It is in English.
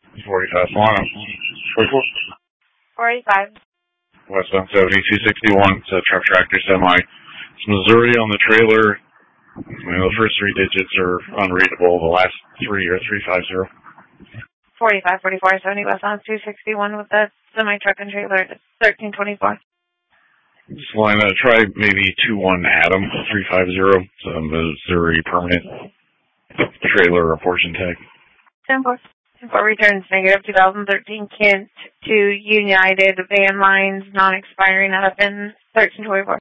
45 Solano. 44. 485. Westbound 7261. It's a truck tractor semi. It's Missouri on the trailer. The first three digits are unreadable. The last three are 350. 45, 44, 70 westbound 261 with the semi-truck and trailer. 1324. Line, try maybe 21 Adam 350. It's a Missouri permanent trailer or portion tag. 10-4. 10-4 returns negative 2013 Kent to United Van Lines non-expiring up in 1324.